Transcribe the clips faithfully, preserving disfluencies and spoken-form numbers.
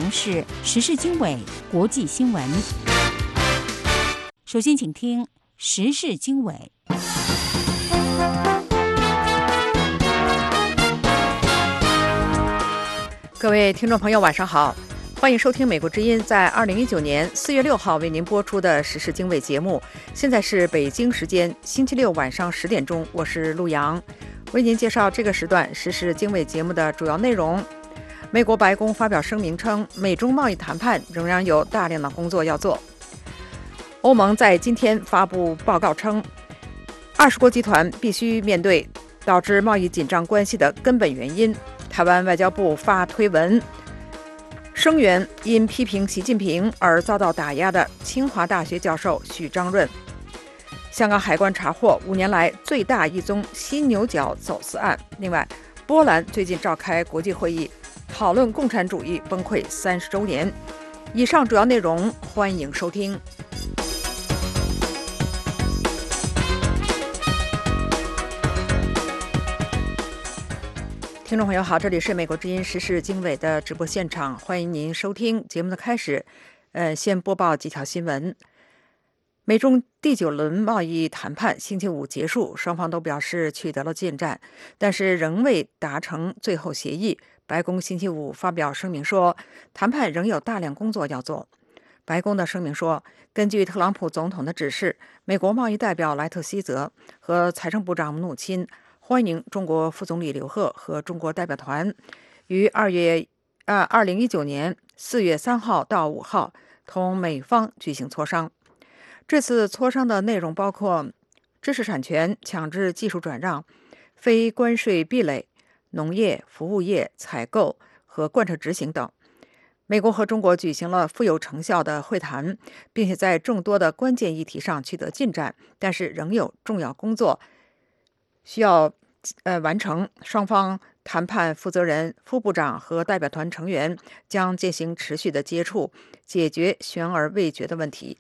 从事时事经纬国际新闻。首先请听时事经纬。 各位听众朋友晚上好，欢迎收听美国之音在二零一九年四月六号为您播出的时事经纬节目。现在是北京时间星期六晚上十点钟，我是陆阳，为您介绍这个时段时事经纬节目的主要内容。美国白宫发表声明称，美中贸易谈判仍然有大量的工作要做。欧盟在今天发布报告称，二十国集团必须面对导致贸易紧张关系的根本原因。台湾外交部发推文声援因批评习近平而遭到打压的清华大学教授许章润。香港海关查获五年来最大一宗犀牛角走私案。另外，波兰最近召开国际会议，讨论共产主义崩溃三十周年。以上主要内容，欢迎收听。听众朋友好，这里是美国之音时事经纬的直播现场，欢迎您收听节目的开始。呃，先播报几条新闻。美中第九轮贸易谈判星期五结束，双方都表示取得了进展，但是仍未达成最后协议。白宫星期五发表声明说，谈判仍有大量工作要做。白宫的声明说，根据特朗普总统的指示，美国贸易代表莱特希泽和财政部长姆努钦欢迎中国副总理刘鹤和中国代表团于二月呃二零一九年四月三号到五号同美方举行磋商。这次磋商的内容包括知识产权、强制技术转让、非关税壁垒、农业、服务业、采购和贯彻执行等。美国和中国举行了富有成效的会谈，并且在众多的关键议题上取得进展，但是仍有重要工作需要呃完成。双方谈判负责人、副部长和代表团成员将进行持续的接触，解决悬而未决的问题。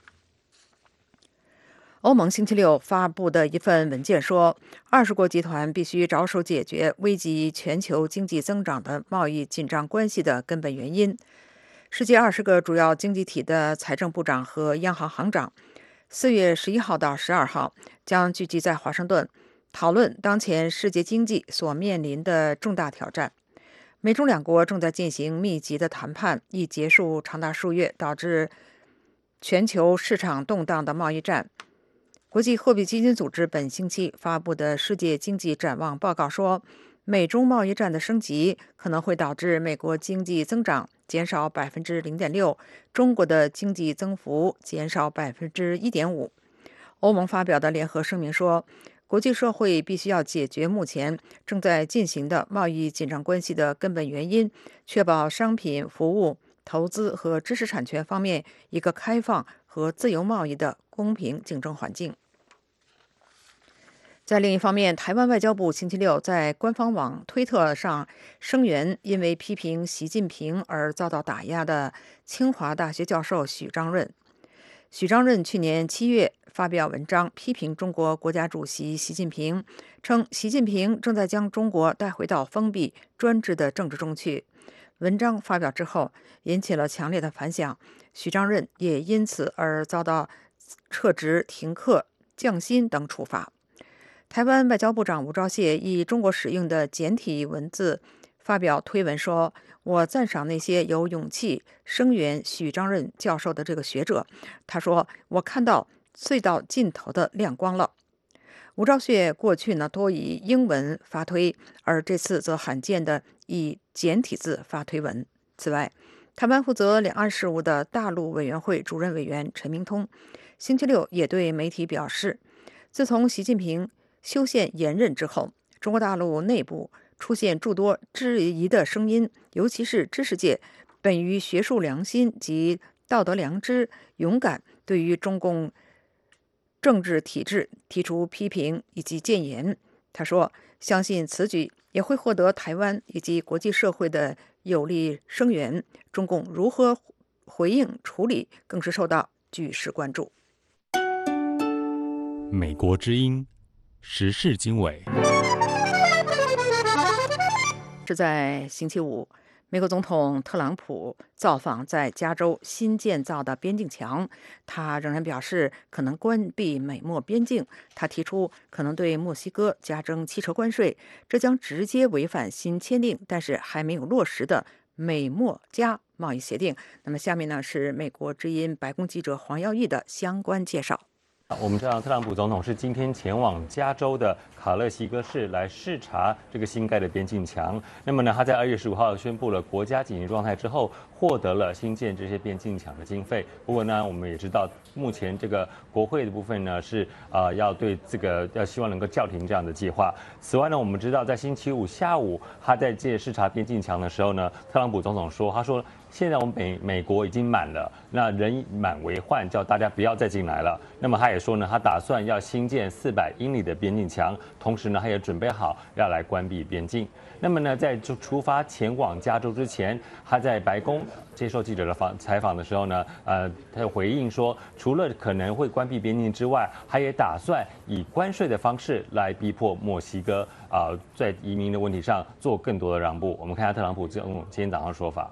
欧盟星期六发布的一份文件说，二十国集团必须着手解决危及全球经济增长的贸易紧张关系的根本原因。世界二十个主要经济体的财政部长和央行行长四月十一号到十二号将聚集在华盛顿，讨论当前世界经济所面临的重大挑战。美中两国正在进行密集的谈判，以结束长达数月导致全球市场动荡的贸易战。国际货币基金组织本星期发布的世界经济展望报告说，美中贸易战的升级可能会导致美国经济增长减少 百分之零点六， 中国的经济增幅减少 百分之一点五。 欧盟发表的联合声明说，国际社会必须要解决目前正在进行的贸易紧张关系的根本原因，确保商品、服务、投资和知识产权方面一个开放和自由贸易的公平竞争环境。在另一方面，台湾外交部星期六在官方网推特上声援因为批评习近平而遭到打压的清华大学教授许章润。许章润去年七月发表文章批评中国国家主席习近平，称习近平正在将中国带回到封闭专制的政治中去。文章发表之后引起了强烈的反响，许章润也因此而遭到撤职、停课、降薪等处罚。台湾外交部长吴钊燮以中国使用的简体文字发表推文说，我赞赏那些有勇气声援许章润教授的这个学者。他说，我看到隧道尽头的亮光了。吴钊燮过去呢多以英文发推，而这次则罕见的以简体字发推文。此外，台湾负责两岸事务的大陆委员会主任委员陈明通星期六也对媒体表示，自从习近平修宪延任之后，中国大陆内部出现诸多质疑的声音，尤其是知识界本于学术良心及道德良知，勇敢对于中共政治体制提出批评以及谏言。他说，相信此举也会获得台湾以及国际社会的有力声援，中共如何回应处理更是受到举世关注。 美国之音时事经纬。 是在星期五， 美国总统特朗普造访在加州新建造的边境墙，他仍然表示可能关闭美墨边境。他提出可能对墨西哥加征汽车关税，这将直接违反新签订但是还没有落实的美墨加贸易协定。那么下面呢是美国之音白宫记者黄耀义的相关介绍。 我们知道，特朗普总统是今天前往加州的卡勒西哥市来视察这个新盖的边境墙。那么呢，他在二月十五号宣布了国家紧急状态之后，获得了新建这些边境墙的经费。不过呢，我们也知道，目前这个国会的部分呢是呃要对这个要希望能够叫停这样的计划。此外呢，我们知道在星期五下午，他在这视察边境墙的时候呢，特朗普总统说，他说。现在我们美美国已经满了，那人满为患，叫大家不要再进来了。那么他也说呢，他打算要新建四百英里的边境墙，同时呢，他也准备好要来关闭边境。那么呢，在就出发前往加州之前，他在白宫接受记者的访采访的时候呢，呃，他回应说，除了可能会关闭边境之外，他也打算以关税的方式来逼迫墨西哥啊、呃，在移民的问题上做更多的让步。我们看一下特朗普今天早上的说法。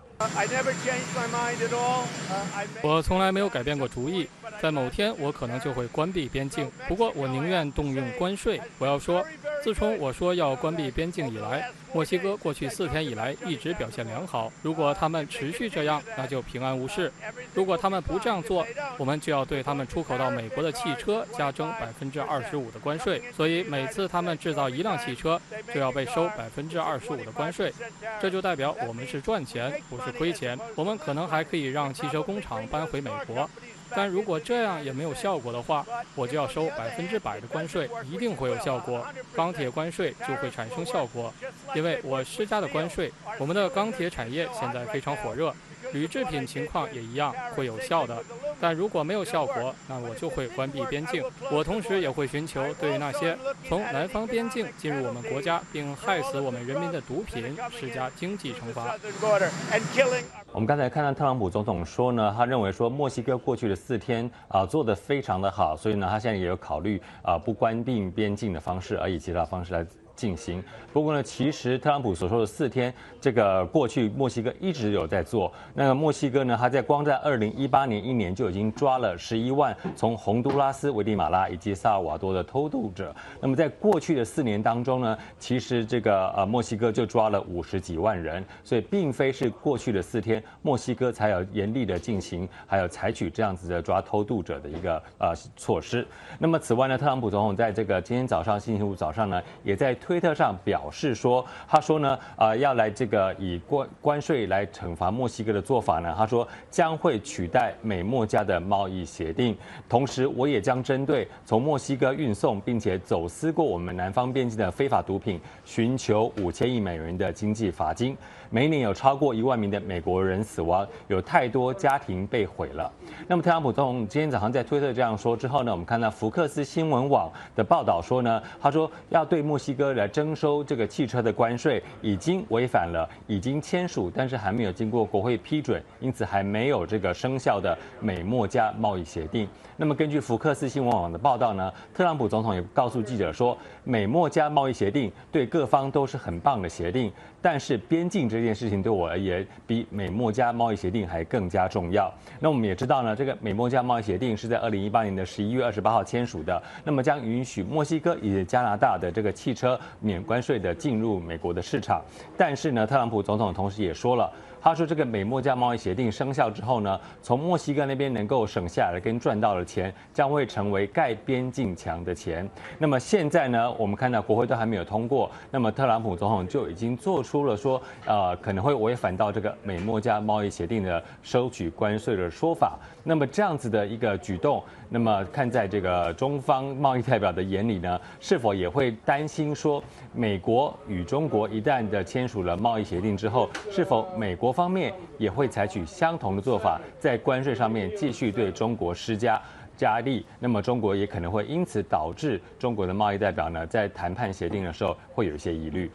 我从来没有改变过主意，在某天我可能就会关闭边境，不过我宁愿动用关税。我要说，自从我说要关闭边境以来，墨西哥过去四天以来一直表现良好。如果他们持续这样，那就平安无事；如果他们不这样做，我们就要对他们出口到美国的汽车加征百分之二十五的关税。所以每次他们制造一辆汽车，就要被收百分之二十五的关税。这就代表我们是赚钱，不是亏钱。我们可能还可以让汽车工厂搬回美国。但如果这样也没有效果的话，我就要收百分之百的关税，一定会有效果。钢铁关税就会产生效果，因为我施加的关税，我们的钢铁产业现在非常火热，铝制品情况也一样会有效的。但如果没有效果，那我就会关闭边境。我同时也会寻求对于那些从南方边境进入我们国家并害死我们人民的毒品施加经济惩罚。 我们刚才看到特朗普总统说呢，他认为说墨西哥过去的四天啊、呃、做得非常的好，所以呢他现在也有考虑啊、呃、不关闭边境的方式，而以其他方式来进行。不过呢，其实特朗普所说的四天，这个过去墨西哥一直有在做。那个墨西哥呢，他在光在二零一八年一年就已经抓了十一万从洪都拉斯、危地马拉以及萨尔瓦多的偷渡者。那么在过去的四年当中呢，其实这个呃墨西哥就抓了五十几万人，所以并非是过去的四天墨西哥才有严厉的进行，还有采取这样子的抓偷渡者的一个呃措施。那么此外呢，特朗普总统在这个今天早上星期五早上呢，也在推特上表示说，他说呢，呃，要来这个以关关税来惩罚墨西哥的做法呢，他说将会取代美墨加的贸易协定，同时我也将针对从墨西哥运送并且走私过我们南方边境的非法毒品，寻求五千亿美元的经济罚金。每年有超过一万名的美国人死亡，有太多家庭被毁了。那么特朗普总统今天早上在推特这样说之后呢，我们看到福克斯新闻网的报道说呢，他说要对墨西哥来征收这个汽车的关税，已经违反了已经签署但是还没有经过国会批准，因此还没有这个生效的美墨加贸易协定。那么根据福克斯新闻网的报道呢，特朗普总统也告诉记者说，美墨加贸易协定对各方都是很棒的协定，但是边境这件事情对我而言，比美墨加贸易协定还更加重要。那我们也知道呢，这个美墨加贸易协定是在二零一八年的十一月二十八号签署的，那么将允许墨西哥以及加拿大的这个汽车免关税的进入美国的市场。但是呢，特朗普总统同时也说了，他说这个美墨加贸易协定生效之后呢，从墨西哥那边能够省下来跟赚到的钱，将会成为盖边境墙的钱。那么现在呢，我们看到国会都还没有通过，那么特朗普总统就已经做出了说，呃，可能会违反到这个美墨加贸易协定的收取关税的说法。那么这样子的一个举动，那么看在这个中方贸易代表的眼里呢，是否也会担心说，美国与中国一旦的签署了贸易协定之后，是否美国方面也会采取相同的做法，在关税上面继续对中国施加加力？那么中国也可能会因此导致中国的贸易代表呢，在谈判协定的时候会有一些疑虑。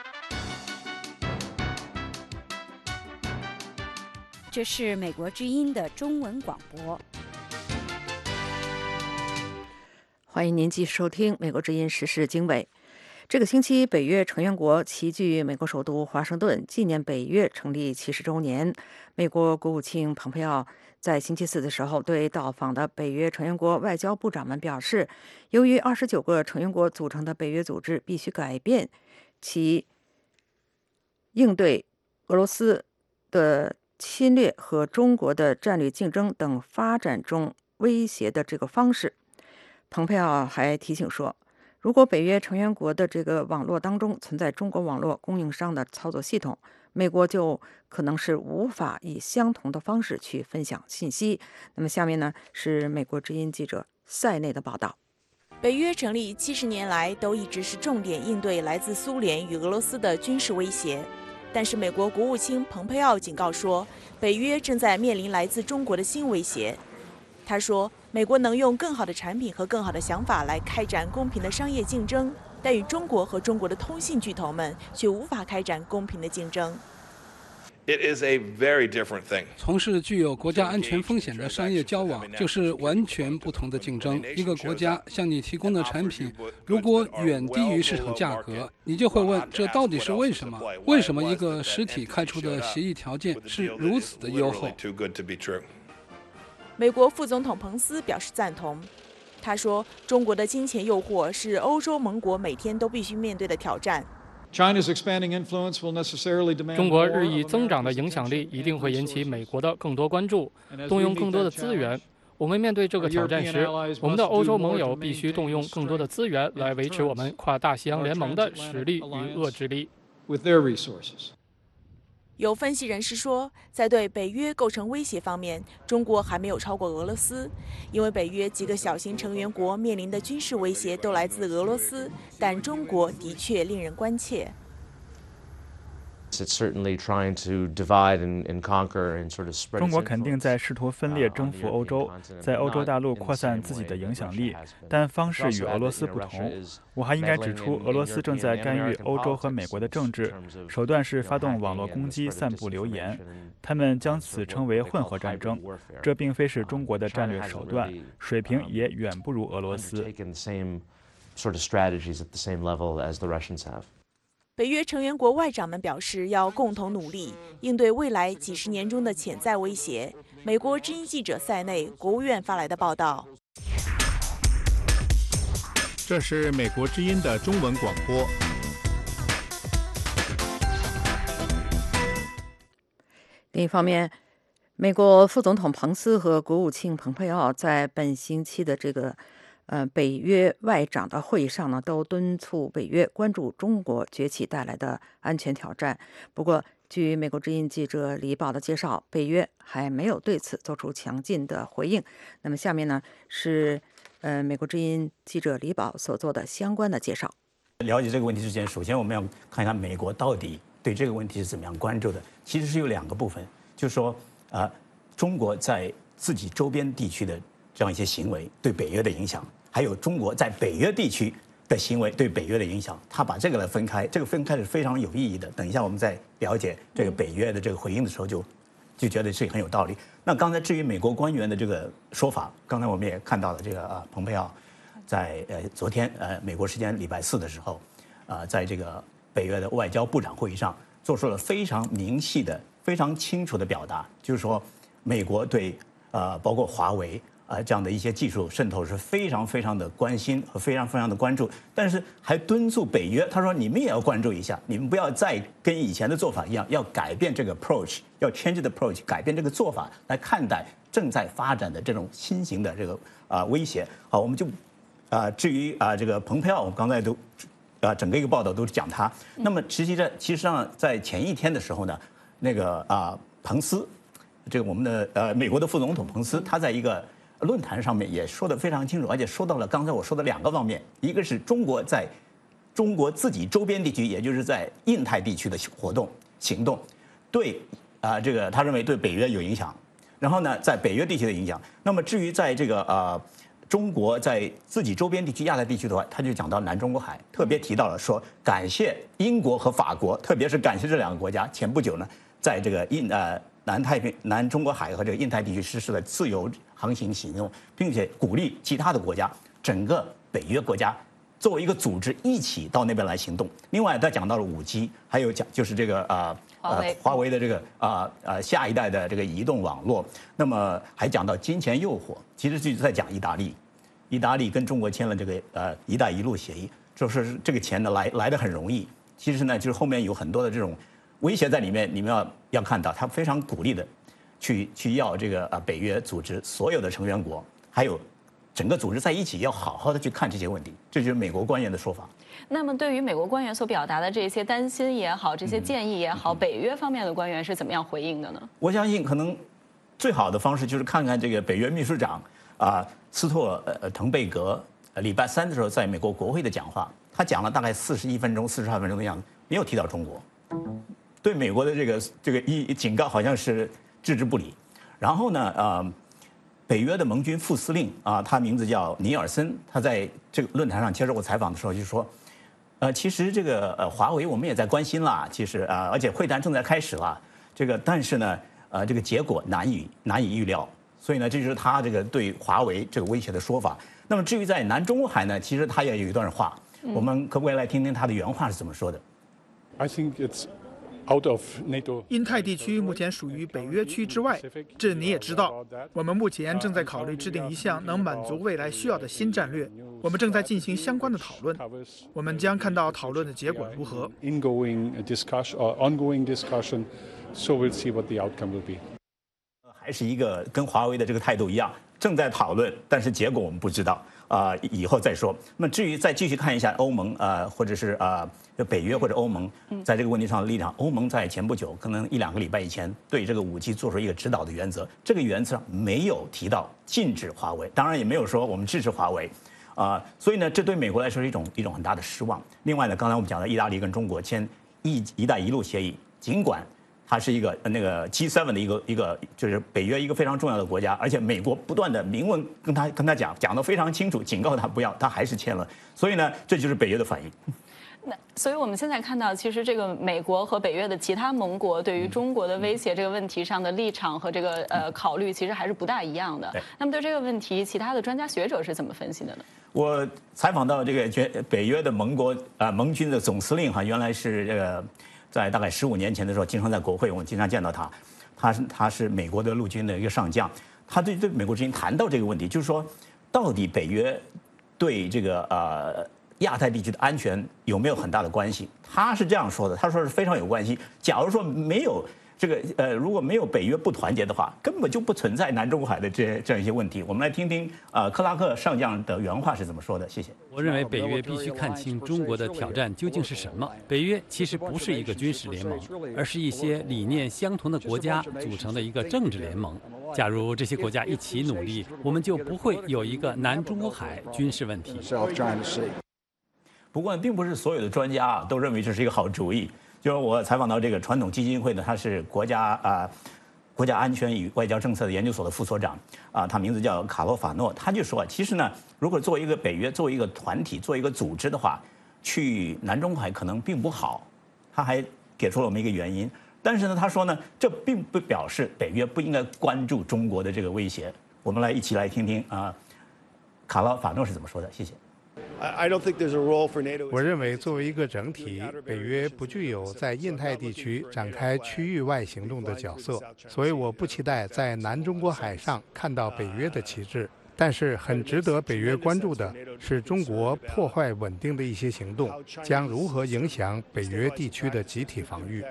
这是美国之音的中文广播。 欢迎您继续收听美国之音时事经纬。 这个星期，北约成员国齐聚美国首都华盛顿，纪念北约成立七十周年。美国国务卿蓬佩奥在星期四的时候对到访的北约成员国外交部长们表示，由于二十九个成员国组成的北约组织必须改变其应对俄罗斯的侵略和中国的战略竞争等发展中威胁的这个方式。蓬佩奥还提醒说，如果北约成员国的这个网络当中存在中国网络供应商的操作系统，美国就可能是无法以相同的方式去分享信息。那么下面呢是美国之音记者塞内的报道。 北约成立七十年来都一直是重点应对来自苏联与俄罗斯的军事威胁，但是美国国务卿蓬佩奥警告说，北约正在面临来自中国的新威胁。他说，美国能用更好的产品和更好的想法来开展公平的商业竞争，但与中国和中国的通信巨头们却无法开展公平的竞争。 It is a very different thing. 从事具有国家安全风险的商业交往，就是完全不同的竞争。一个国家向你提供的产品，如果远低于市场价格，你就会问，这到底是为什么？为什么一个实体开出的协议条件是如此的优厚？ 美国副总统彭斯表示赞同。他说，中国的金钱诱惑是欧洲盟国每天都必须面对的挑战。 中国日益增长的影响力一定会引起美国的更多关注，动用更多的资源。我们面对这个挑战时，我们的欧洲盟友必须动用更多的资源来维持我们跨大西洋联盟的实力与遏制力。 有分析人士说，在对北约构成威胁方面，中国还没有超过俄罗斯，因为北约几个小型成员国面临的军事威胁都来自俄罗斯，但中国的确令人关切。 中国肯定在试图分裂征服欧洲，在欧洲大陆扩散自己的影响力，但方式与俄罗斯不同。我还应该指出，俄罗斯正在干预欧洲和美国的政治，手段是发动网络攻击、散布流言。他们将此称为混合战争，这并非是中国的战略手段，水平也远不如俄罗斯。 北约成员国外长们表示，要共同努力应对未来几十年中的潜在威胁。美国之音记者塞内，国务院发来的报道。 这是美国之音的中文广播。 另一方面，美国副总统彭斯和国务卿蓬佩奥在本星期的这个呃，北约外长的会议上呢，都敦促北约关注中国崛起带来的安全挑战。不过，据美国之音记者李宝的介绍，北约还没有对此做出强劲的回应。那么，下面呢是呃美国之音记者李宝所做的相关的介绍。 了解这个问题之前，首先我们要看一下美国到底对这个问题是怎么样关注的。其实是有两个部分，就是说，呃，中国在自己周边地区的这样一些行为对北约的影响，还有中国在北约地区的行为对北约的影响，他把这个来分开，这个分开是非常有意义的。等一下我们在了解这个北约的这个回应的时候就，就觉得是很有道理。那刚才至于美国官员的这个说法，刚才我们也看到了，这个啊，蓬佩奥在呃昨天呃美国时间礼拜四的时候，呃，在这个北约的外交部长会议上做出了非常明细的、非常清楚的表达，就是说美国对呃包括华为。啊，这样的一些技术渗透是非常非常的关心和非常非常的关注，但是还敦促北约，他说你们也要关注一下，你们不要再跟以前的做法一样，要改变这个 approach， 要 change the approach， 改变这个做法来看待正在发展的这种新型的这个啊威胁。好，我们就啊至于啊这个蓬佩奥，我们刚才都啊整个一个报道都是讲他。那么实际上，其实上在前一天的时候呢，那个啊彭斯，这个我们的呃美国的副总统彭斯，他在一个论坛上面也说得非常清楚，而且说到了刚才我说的两个方面，一个是中国在中国自己周边地区，也就是在印太地区的活动行动，对啊、呃、这个他认为对北约有影响，然后呢在北约地区的影响。那么至于在这个呃中国在自己周边地区亚太地区的话，他就讲到南中国海，特别提到了说感谢英国和法国，特别是感谢这两个国家，前不久呢在这个印呃。南太平、南中国海和这个印太地区实施了自由航行行动，并且鼓励其他的国家，整个北约国家作为一个组织一起到那边来行动。另外，他讲到了五 G， 还有讲就是这个啊呃华为的这个啊呃下一代的这个移动网络。那么还讲到金钱诱惑，其实就是在讲意大利，意大利跟中国签了这个呃“一带一路”协议，就是这个钱呢来来的很容易。其实呢，就是后面有很多的这种威胁在里面，你们要要看到，他非常鼓励的去去要这个啊北约组织所有的成员国，还有整个组织在一起，要好好的去看这些问题。这就是美国官员的说法。 那么，对于美国官员所表达的这些担心也好，这些建议也好，嗯、北约方面的官员是怎么样回应的呢？ 我相信，可能最好的方式就是看看这个北约秘书长啊斯托呃滕贝格礼拜三的时候在美国国会的讲话，他讲了大概四十一分钟、四十二分钟的样子，没有提到中国。对美国的这个这个一警告好像是置之不理。然后呢，呃，北约的盟军副司令啊，他名字叫尼尔森，他在这个论坛上接受过采访的时候就说，呃，其实这个呃华为我们也在关心啦，其实啊、呃，而且会谈正在开始了，这个但是呢，呃，这个结果难以难以预料，所以呢，这就是他这个对华为这个威胁的说法。那么至于在南中国海呢，其实他也有一段话，我们可不可以来听听他的原话是怎么说的 ？I think it's out of NATO. 印太地区目前属于北约区之外，这你也知道。我们目前正在考虑制定一项能满足未来需要的新战略，我们正在进行相关的讨论，我们将看到讨论的结果如何。 Ingoing discussion or ongoing discussion, so we'll see what the outcome will be. 还是一个跟华为的这个态度一样，正在讨论，但是结果我们不知道啊、呃，以后再说。那么至于再继续看一下欧盟啊、呃，或者是啊、呃、北约或者欧盟在这个问题上的立场，欧盟在前不久，可能一两个礼拜以前，对这个五 G 做出一个指导的原则，这个原则上没有提到禁止华为，当然也没有说我们支持华为。啊、呃，所以呢，这对美国来说是一种一种很大的失望。另外呢，刚才我们讲的意大利跟中国签一“一带一路”协议，尽管它是一个那个 G 七 的一个一个就是北约一个非常重要的国家，而且美国不断的明文跟他跟他讲讲得非常清楚，警告他不要，他还是签了。所以呢，这就是北约的反应。 那所以我们现在看到，其实这个美国和北约的其他盟国对于中国的威胁这个问题上的立场和这个呃考虑，其实还是不大一样的。那么对这个问题，其他的专家学者是怎么分析的呢？ 我采访到这个北约的盟国啊、呃、盟军的总司令哈，原来是这个在大概十五年前的时候，经常在国会我们经常见到他，他是他是美国的陆军的一个上将，他对对美国之音谈到这个问题，就是说到底北约对这个呃。亚太地区的安全有没有很大的关系？他是这样说的，他说是非常有关系。假如说没有这个呃，如果没有北约不团结的话，根本就不存在南中国海的这这样一些问题。我们来听听啊、呃，克拉克上将的原话是怎么说的。谢谢。 我认为北约必须看清中国的挑战究竟是什么。北约其实不是一个军事联盟，而是一些理念相同的国家组成的一个政治联盟。假如这些国家一起努力，我们就不会有一个南中国海军事问题。 不过，并不是所有的专家啊都认为这是一个好主意。就是我采访到这个传统基金会呢，他是国家啊、呃、国家安全与外交政策的研究所的副所长啊，他名字叫卡罗法诺，他就说，其实呢，如果作为一个北约，作为一个团体，作为一个组织的话，去南中海可能并不好。他还给出了我们一个原因，但是呢，他说呢，这并不表示北约不应该关注中国的这个威胁。我们来一起来听听啊，卡罗法诺是怎么说的。谢谢。 我认为，作为一个整体，北约不具有在印太地区展开区域外行动的角色，所以我不期待在南中国海上看到北约的旗帜。但是，很值得北约关注的是，中国破坏稳定的一些行动将如何影响北约地区的集体防御。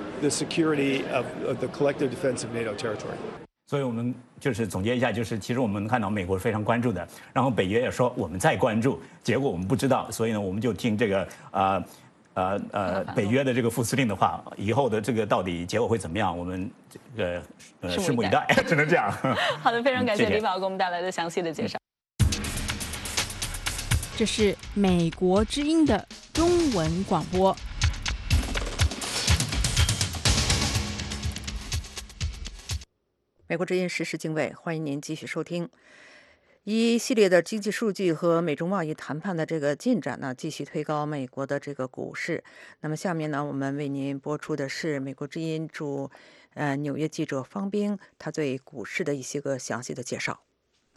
所以我们就是总结一下，就是其实我们看到美国非常关注的，然后北约也说我们在关注，结果我们不知道，所以呢，我们就听这个呃呃呃北约的这个副司令的话，以后的这个到底结果会怎么样，我们这个呃拭目以待，只能这样。 好的，非常感谢李宝给我们带来的详细的介绍。 这是美国之音的中文广播。 美国之音时事经纬，欢迎您继续收听。一系列的经济数据和美中贸易谈判的这个进展呢，继续推高美国的这个股市。那么下面呢，我们为您播出的是美国之音驻呃纽约记者方冰他对股市的一些个详细的介绍。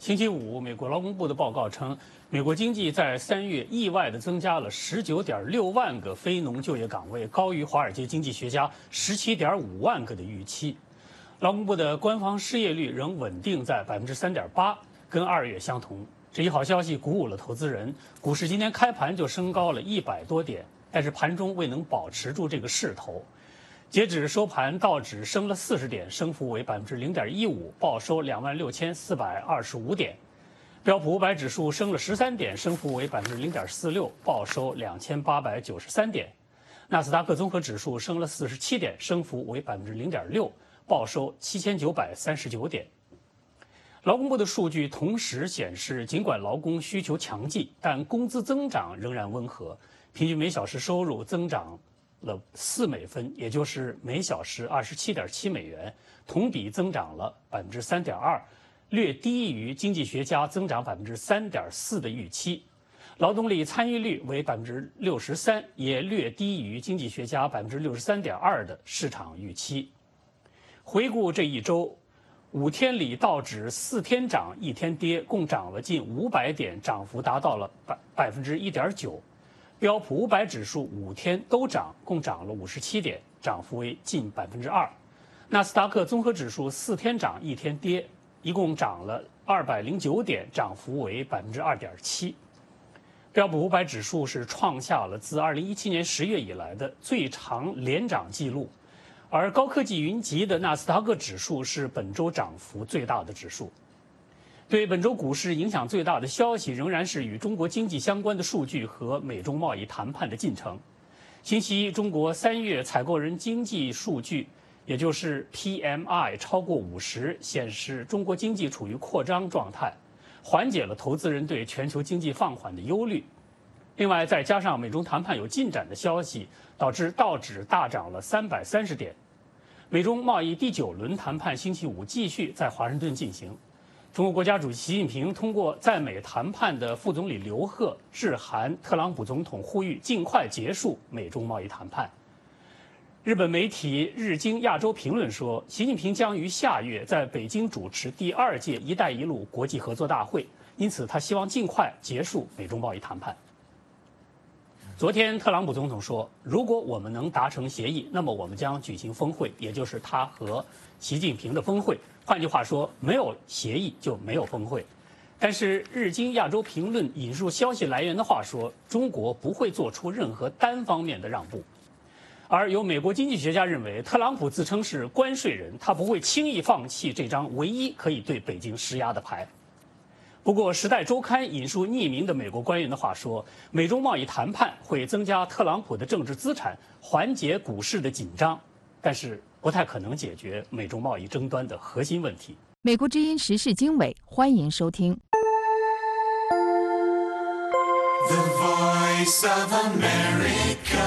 星期五，美国劳工部的报告称，美国经济在三月意外地增加了十九点六万个非农就业岗位，高于华尔街经济学家十七点五万个的预期。劳工部的官方失业率仍稳定在百分之三点八，跟二月相同。这一好消息鼓舞了投资人，股市今天开盘就升高了一百多点，但是盘中未能保持住这个势头。截止收盘，道指升了四十点，升幅为百分之零点一五，报收两万六千四百二十五点。标普五百指数升了十三点，升幅为百分之零点四六，报收两千八百九十三点。纳斯达克综合指数升了四十七点，升幅为百分之零点六，报收七千九百三十九点。劳工部的数据同时显示，尽管劳工需求强劲，但工资增长仍然温和，平均每小时收入增长了四美分，也就是每小时二十七点七美元，同比增长了百分之三点二，略低于经济学家增长百分之三点四的预期。劳动力参与率为百分之六十三，也略低于经济学家百分之六十三点二的市场预期。回顾这一周，五天里道指四天涨一天跌，共涨了近五百点，涨幅达到了百百分之一点九。标普五百指数五天都涨，共涨了五十七点，涨幅为近百分之二。纳斯达克综合指数四天涨一天跌，一共涨了二百零九点，涨幅为百分之二点七。标普五百指数是创下了自二零一七年十月以来的最长连涨记录，而高科技云集的纳斯达克指数是本周涨幅最大的指数。对本周股市影响最大的消息仍然是与中国经济相关的数据和美中贸易谈判的进程。星期一，中国三月采购人经济数据，也就是 P M I 超过五十，显示中国经济处于扩张状态，缓解了投资人对全球经济放缓的忧虑。另外，再加上美中谈判有进展的消息，导致道指大涨了三百三十点。美中贸易第九轮谈判星期五继续在华盛顿进行。中国国家主席习近平通过在美谈判的副总理刘鹤致函特朗普总统，呼吁尽快结束美中贸易谈判。日本媒体日经亚洲评论说，习近平将于下月在北京主持第二届“一带一路”国际合作大会，因此他希望尽快结束美中贸易谈判。昨天，特朗普总统说，如果我们能达成协议，那么我们将举行峰会，也就是他和习近平的峰会。换句话说，没有协议就没有峰会。但是，日经亚洲评论引述消息来源的话说，中国不会做出任何单方面的让步。而有美国经济学家认为，特朗普自称是关税人，他不会轻易放弃这张唯一可以对北京施压的牌。不过，《时代周刊》引述匿名的美国官员的话说，美中贸易谈判会增加特朗普的政治资产，缓解股市的紧张，但是不太可能解决美中贸易争端的核心问题。 美国之音时事经纬，欢迎收听。The Voice of America。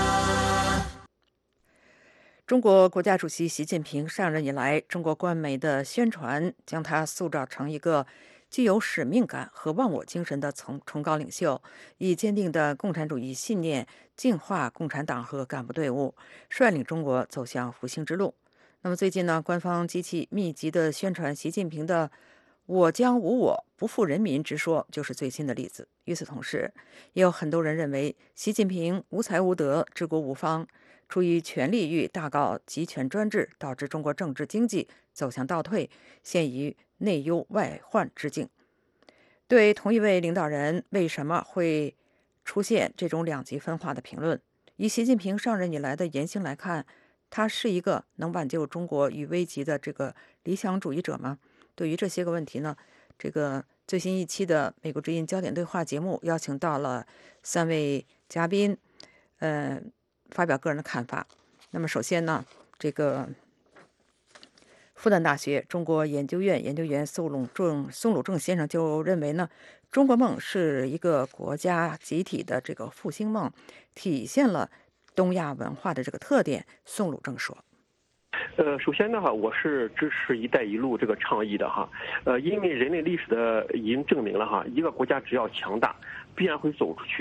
中国国家主席习近平上任以来，中国官媒的宣传将他塑造成一个具有使命感和忘我精神的崇崇高领袖，以坚定的共产主义信念净化共产党和干部队伍，率领中国走向复兴之路。那么最近呢，官方机器密集的宣传习近平的我将无我，不负人民之说就是最新的例子。与此同时，也有很多人认为习近平无才无德，治国无方，出于权力欲大搞集权专制，导致中国政治经济走向倒退，陷于内忧外患之境。对同一位领导人为什么会出现这种两极分化的评论，以习近平上任以来的言行来看，他是一个能挽救中国于危急的这个理想主义者吗？对于这些个问题呢，这个最新一期的美国之音焦点对话节目邀请到了三位嘉宾，呃，发表个人的看法。那么首先呢，这个复旦大学中国研究院研究员宋鲁正宋鲁正先生就认为呢，中国梦是一个国家集体的这个复兴梦，体现了东亚文化的这个特点。宋鲁正说， 呃，首先呢哈，我是支持“一带一路”这个倡议的哈，呃，因为人类历史的已经证明了哈，一个国家只要强大，必然会走出去。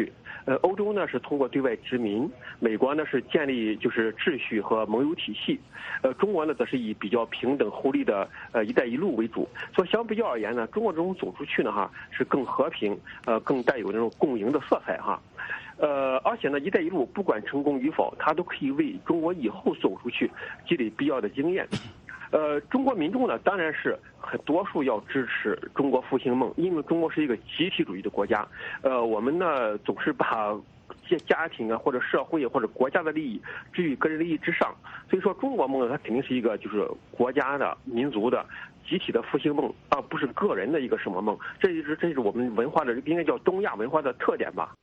呃，欧洲呢是通过对外殖民，美国呢是建立就是秩序和盟友体系，呃，中国呢则是以比较平等互利的呃“一带一路”为主。所以相比较而言呢，中国这种走出去呢哈是更和平，呃，更带有那种共赢的色彩哈。呃，而且呢，“一带一路”不管成功与否，它都可以为中国以后走出去积累必要的经验。呃，中国民众呢，当然是很多数要支持中国复兴梦，因为中国是一个集体主义的国家。呃，我们呢总是把家家庭啊或者社会或者国家的利益置于个人利益之上，所以说中国梦呢，它肯定是一个就是国家的、民族的、集体的复兴梦，而不是个人的一个什么梦。这就是这是我们文化的应该叫东亚文化的特点吧。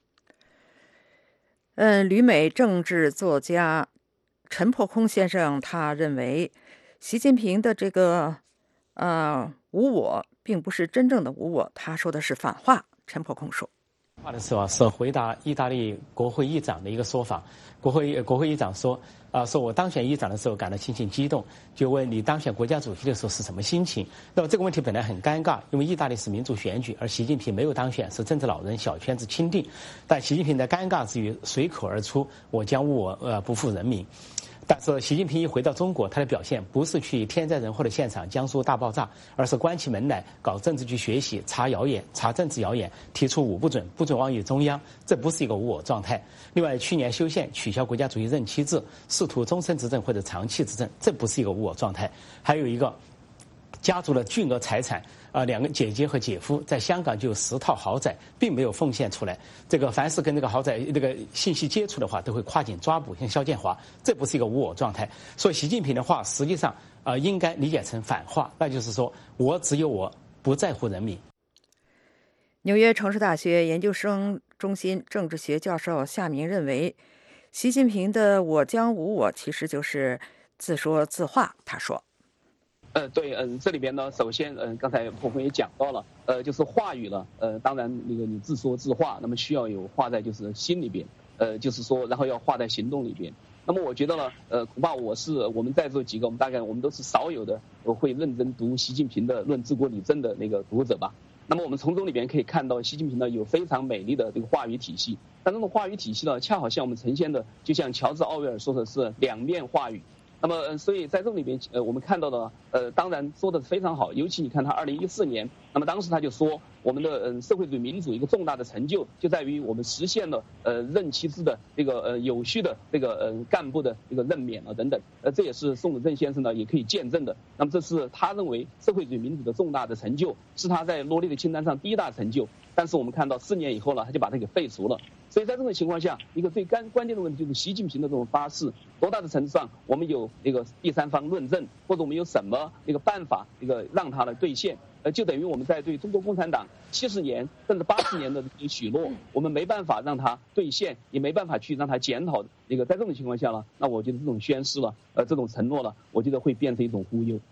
嗯，旅美政治作家陈破空先生他认为，习近平的这个呃无我，并不是真正的无我，他说的是反话。陈破空说。 话的时候是回答意大利国会议长的一个说法，国会国会议长说，啊、呃，说我当选议长的时候感到心情激动，就问你当选国家主席的时候是什么心情？那么这个问题本来很尴尬，因为意大利是民主选举，而习近平没有当选，是政治老人小圈子钦定，但习近平的尴尬之余随口而出，我将无我，呃，不负人民。但是习近平一回到中国，他的表现不是去天灾人祸的现场江苏大爆炸，而是关起门来搞政治局学习，查谣言，查政治谣言，提出五不准，不准妄议中央，这不是一个无我状态。另外，去年修宪取消国家主席任期制，试图终身执政或者长期执政，这不是一个无我状态。还有一个，家族的巨额财产。啊、呃，两个姐姐和姐夫在香港就有十套豪宅，并没有奉献出来。这个凡是跟这个豪宅这个信息接触的话，都会跨境抓捕，像肖建华，这不是一个无我状态。所以习近平的话实际上呃应该理解成反话，那就是说我只有我，不在乎人民。 纽约城市大学研究生中心政治学教授夏明认为，习近平的我将无我其实就是自说自话。他说。 呃，对，嗯，这里边呢，首先，嗯，刚才破空也讲到了，呃，就是话语了，呃，当然那个你自说自话，那么需要有话在就是心里边，呃，就是说，然后要话在行动里边。那么我觉得呢，呃，恐怕我是我们在座几个，我们大概我们都是少有的我会认真读习近平的《论治国理政》的那个读者吧。那么我们从中里边可以看到，习近平呢有非常美丽的这个话语体系，但这种话语体系呢，恰好像我们呈现的，就像乔治·奥威尔说的是两面话语。那么，呃，所以在这里边，呃，我们看到的，呃，当然说的非常好。尤其你看他二零一四年，那么当时他就说，我们的嗯、呃、社会主义民主一个重大的成就，就在于我们实现了呃任期制的这个呃有序的这个呃干部的这个任免啊等等。呃，这也是宋子正先生呢也可以见证的。那么这是他认为社会主义民主的重大的成就，是他在罗列的清单上第一大成就。但是我们看到四年以后呢，他就把它给废除了。所以在这种情况下，一个最关关键的问题就是习近平的这种发誓，多大的程度上我们有那个第三方论证，或者我们有什么那个办法，那个让它来兑现？呃，就等于我们在对中国共产党七十年甚至八十年的许诺，我们没办法让它兑现，也没办法去让它检讨。那个在这种情况下呢，那我觉得这种宣誓了，呃，这种承诺了，我觉得会变成一种忽悠。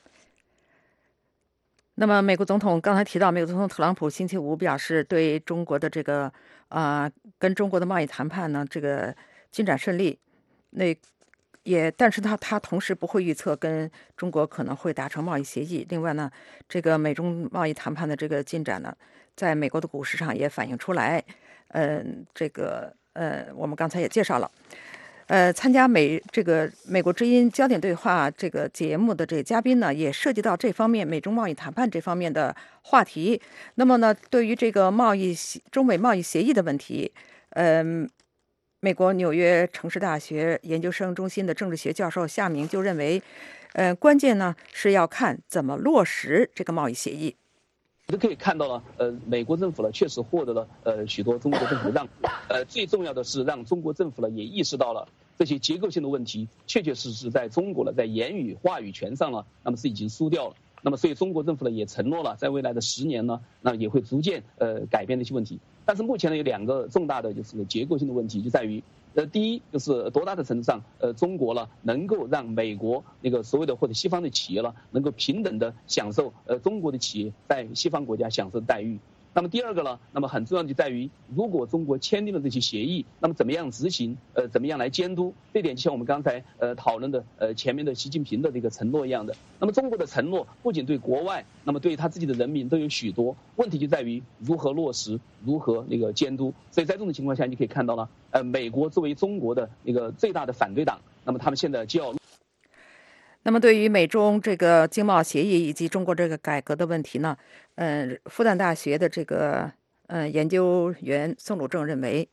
那么，美国总统刚才提到，美国总统特朗普星期五表示，对中国的这个啊、呃，跟中国的贸易谈判呢，这个进展顺利。那也，但是他他同时不会预测跟中国可能会达成贸易协议。另外呢，这个美中贸易谈判的这个进展呢，在美国的股市上也反映出来。嗯、呃，这个呃，我们刚才也介绍了。呃，参加美这个美国之音焦点对话这个节目的这个嘉宾呢，也涉及到这方面美中贸易谈判这方面的话题。那么呢，对于这个贸易中美贸易协议的问题，嗯、呃，美国纽约城市大学研究生中心的政治学教授夏明就认为，呃，关键呢是要看怎么落实这个贸易协议。 都可以看到了，呃，美国政府呢确实获得了呃许多中国政府的让步，呃，最重要的是让中国政府呢也意识到了这些结构性的问题，确确实实在中国呢在言语话语权上呢，那么是已经输掉了。那么所以中国政府呢也承诺了，在未来的十年呢，那也会逐渐呃改变这些问题。但是目前呢有两个重大的就是结构性的问题，就在于。呃，第一就是多大的程度上，呃，中国呢能够让美国那个所谓的或者西方的企业呢，能够平等的享受呃中国的企业在西方国家享受的待遇。 那么第二个呢，那么很重要的就在于，如果中国签订了这些协议，那么怎么样执行？呃，怎么样来监督？这点就像我们刚才呃讨论的呃前面的习近平的这个承诺一样的。那么中国的承诺不仅对国外，那么对他自己的人民都有许多问题，就在于如何落实，如何那个监督。所以在这种情况下，你可以看到呢，呃，美国作为中国的那个最大的反对党，那么他们现在就要。 那么，对于美中这个经贸协议以及中国这个改革的问题呢，嗯，复旦大学的这个嗯研究员宋鲁正认为，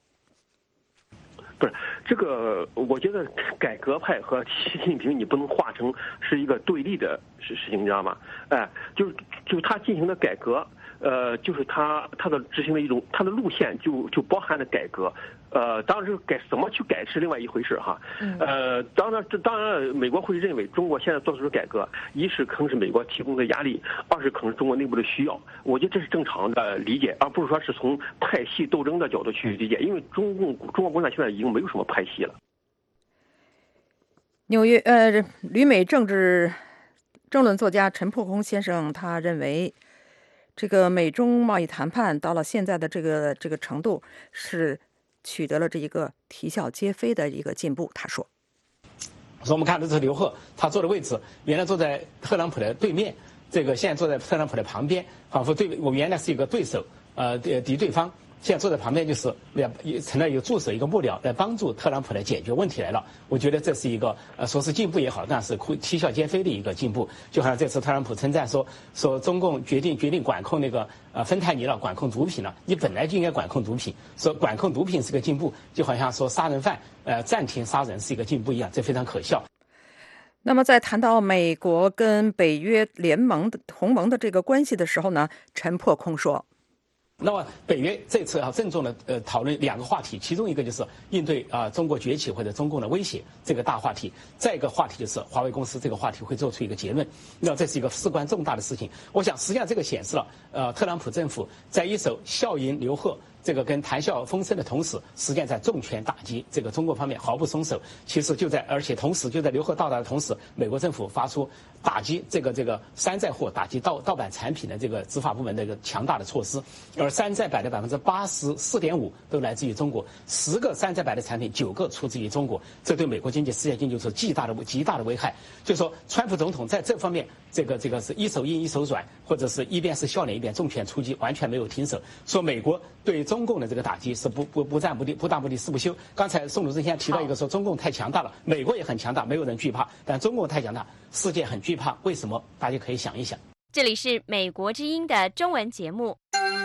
不是这个，我觉得改革派和习近平你不能划成是一个对立的事事情，你知道吗？哎，就是就他进行的改革。呃，就是他他的执行的一种，他的路线就就包含了改革，呃，当然改怎么去改是另外一回事哈，呃，当然这当然美国会认为中国现在做出的改革，一是可能是美国提供的压力，二是可能是中国内部的需要，我觉得这是正常的理解，而不是说是从派系斗争的角度去理解，因为中共中国共产党现在已经没有什么派系了。 纽约呃，旅美政治政论作家陈破空先生他认为。这个美中贸易谈判到了现在的这个这个程度，是取得了这一个啼笑皆非的一个进步。他说：“ 所以我们看到这是刘鹤，他坐的位置原来坐在特朗普的对面，这个现在坐在特朗普的旁边，仿佛对我原来是一个对手，呃，敌对方。”现在坐在旁边就是两成了一个助手一个幕僚来帮助特朗普来解决问题来了。我觉得这是一个呃说是进步也好，但是啼笑皆非的一个进步。就好像这次特朗普称赞说说中共决定决定管控那个呃芬太尼了，管控毒品了，你本来就应该管控毒品，说管控毒品是个进步，就好像说杀人犯呃暂停杀人是一个进步一样，这非常可笑。 那么在谈到美国跟北约联盟的同盟的这个关系的时候呢，陈破空说。 那么北约这次啊郑重的呃讨论两个话题，其中一个就是应对啊、呃、中国崛起或者中共的威胁这个大话题，再一个话题就是华为公司这个话题会做出一个结论。那这是一个事关重大的事情。我想实际上这个显示了呃特朗普政府在一手笑迎刘鹤这个跟谈笑风生的同时，实际上在重拳打击这个中国方面毫不松手。其实就在而且同时就在刘鹤到达的同时，美国政府发出打击这个这个山寨货、打击盗盗版产品的这个执法部门的一个强大的措施。而山寨版的百分之八十四点五都来自于中国，十个山寨版的产品九个出自于中国，这对美国经济、世界经济是极大的极大的危害。就说川普总统在这方面，这个这个是一手硬一手软，或者是一边是笑脸一边重拳出击，完全没有停手。说美国对中共的这个打击是不不不战不地不打不地誓不休。刚才宋主任先提到一个说中共太强大了，美国也很强大，没有人惧怕，但中共太强大，世界很惧怕。为什么？大家可以想一想。 这里是美国之音的中文节目。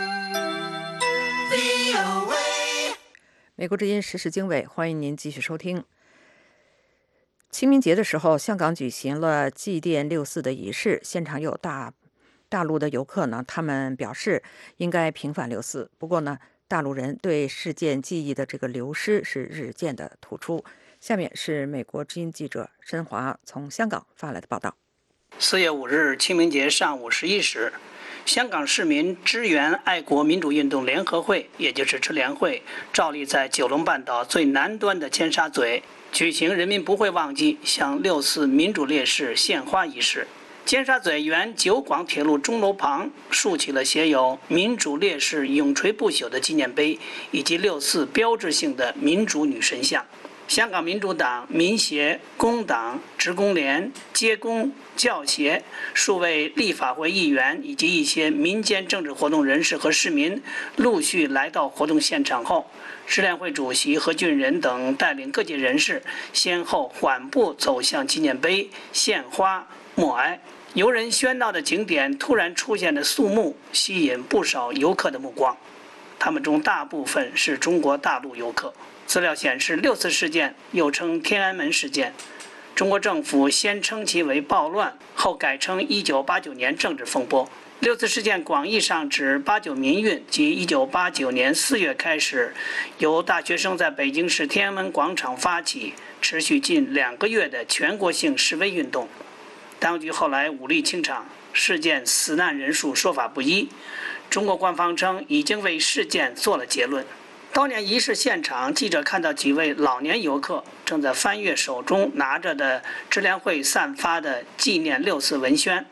美国之音时事经纬，欢迎您继续收听。清明节的时候，香港举行了祭奠六四的仪式，现场有大大陆的游客呢，他们表示应该平反六四。不过呢，大陆人对事件记忆的这个流失是日渐的突出。下面是美国之音记者申华从香港发来的报道。 四月五日清明节上午十一时，香港市民支援爱国民主运动联合会，也就是支联会，照例在九龙半岛最南端的尖沙咀举行人民不会忘记向六四民主烈士献花仪式。尖沙咀原九广铁路钟楼旁竖起了写有民主烈士永垂不朽的纪念碑，以及六四标志性的民主女神像。香港民主党、民协、工党、职工联、街工、教协数位立法会议员以及一些民间政治活动人士和市民陆续来到活动现场后，支联会主席何俊仁等带领各界人士先后缓步走向纪念碑献花默哀。游人喧闹的景点突然出现的肃穆吸引不少游客的目光，他们中大部分是中国大陆游客。资料显示，六四事件又称天安门事件，中国政府先称其为暴乱，后改称一九八九年政治风波。六四事件广义上指八九民运及一九八九年四月开始，由大学生在北京市天安门广场发起，持续近两个月的全国性示威运动。当局后来武力清场，事件死难人数说法不一。中国官方称已经为事件做了结论。当年仪式现场，记者看到几位老年游客正在翻阅手中拿着的支联会散发的纪念六四文宣，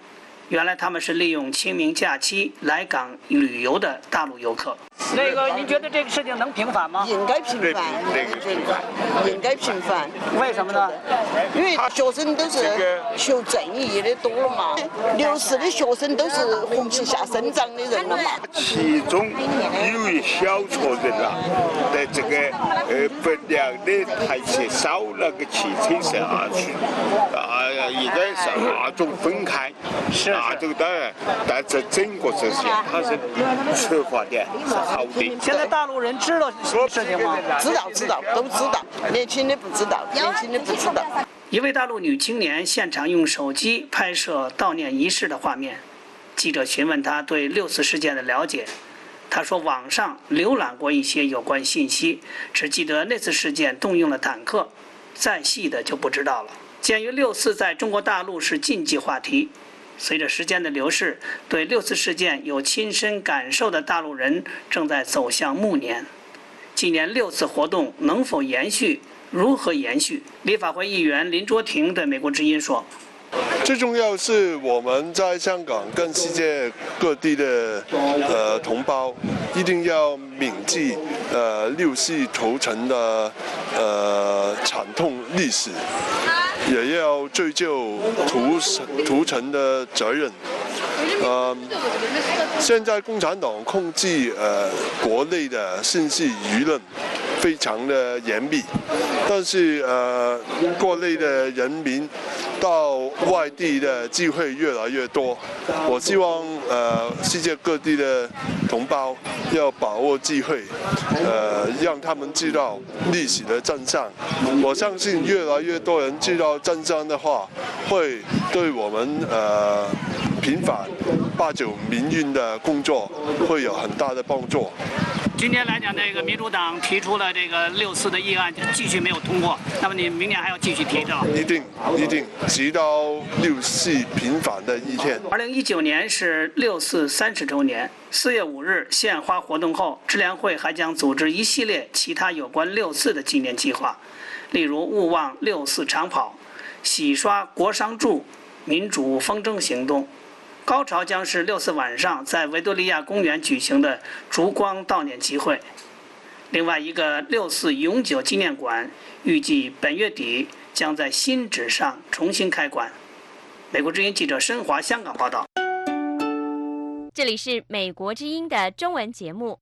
原来他们是利用清明假期来港旅游的大陆游客。那个，您觉得这个事情能平反吗？ 应该平反，平反，应该平反。 为什么呢？ 因为学生都是求正义的多了嘛，六四的学生都是红旗下生长的人了嘛。 其中有一小撮人啊，在这个呃不良的台阶少那个汽车下去，啊，应该是那种分开， 是那种当然，但这整个这些它是策划的，是好的。 现在大陆人知道什么事情吗？ 知道，知道，都知道。年轻的不知道，年轻的不知道。 一位大陆女青年现场用手机拍摄悼念仪式的画面，记者询问她对六四事件的了解。她说网上浏览过一些有关信息，只记得那次事件动用了坦克，再细的就不知道了。鉴于六四在中国大陆是禁忌话题，随着时间的流逝，对六四事件有亲身感受的大陆人正在走向暮年。今年六次活动能否延续？如何延续？立法会议员林卓廷对美国之音说：“ 最重要是我们在香港跟世界各地的呃同胞一定要铭记呃六四屠城的呃惨痛历史，也要追究屠屠城的责任。呃，现在共产党控制呃国内的信息舆论非常的严密，但是呃国内的人民到外地的机会越来越多。我希望呃世界各地的同胞要把握机会，呃让他们知道历史的真相。我相信越来越多人知道真相的话，会对我们呃平反八九民运的工作会有很大的帮助。 今天来讲，这个民主党提出了这个六四的议案，继续没有通过。那么你明年还要继续提的？ 一定一定，直到六四平反的一天。 二零一九年是六四三十周年，四月五日献花活动后，支联会还将组织一系列其他有关六四的纪念计划，例如勿忘六四长跑、洗刷国殇柱、民主风筝行动。高潮将是六四晚上在维多利亚公园举行的烛光悼念集会。另外一个六四永久纪念馆预计本月底将在新址上重新开馆。美国之音记者申华香港报道。 这里是美国之音的中文节目，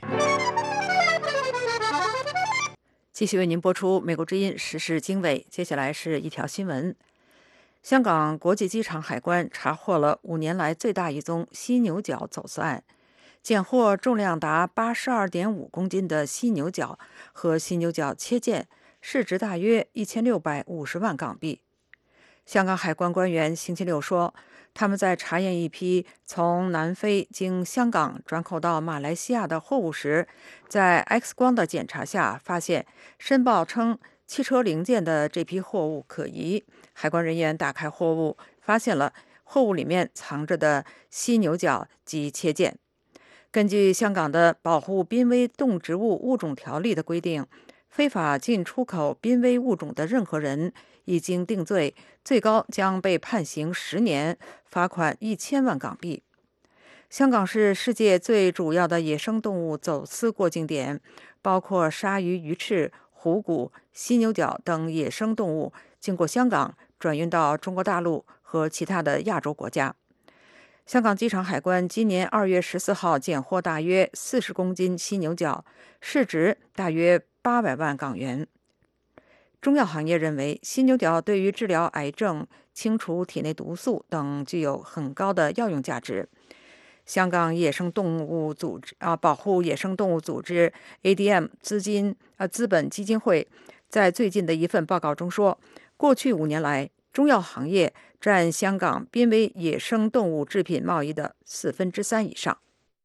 继续为您播出美国之音时事经纬。接下来是一条新闻。香港国际机场海关查获了五年来最大一宗犀牛角走私案，检获重量达八十二点五公斤的犀牛角和犀牛角切件，市值大约一千六百五十万港币。香港海关官员星期六说，他们在查验一批从南非经香港转口到马来西亚的货物时，在 X 光的检查下发现，申报称汽车零件的这批货物可疑。海关人员打开货物，发现了货物里面藏着的犀牛角及切件。根据香港的保护濒危动植物物种条例的规定，非法进出口濒危物种的任何人一经定罪，最高将被判刑十年，罚款一千万港币。香港是世界最主要的野生动物走私过境点，包括鲨鱼、鱼翅、虎骨、犀牛角等野生动物经过香港转运到中国大陆和其他的亚洲国家。香港机场海关今年二月十四号检获大约四十公斤犀牛角，市值大约八百万港元。中药行业认为，犀牛角对于治疗癌症、清除体内毒素等具有很高的药用价值。香港野生动物组织啊，保护野生动物组织 A D M 资金啊资本基金会在最近的一份报告中说，过去五年来，中药行业占香港濒危野生动物制品贸易的四分之三以上。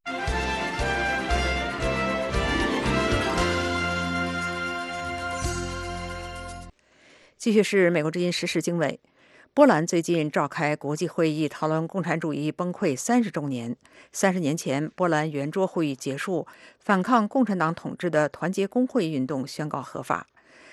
继续是美国之音时事经纬。波兰最近召开国际会议，讨论共产主义崩溃三十周年。三十年前，波兰圆桌会议结束，反抗共产党统治的团结工会运动宣告合法。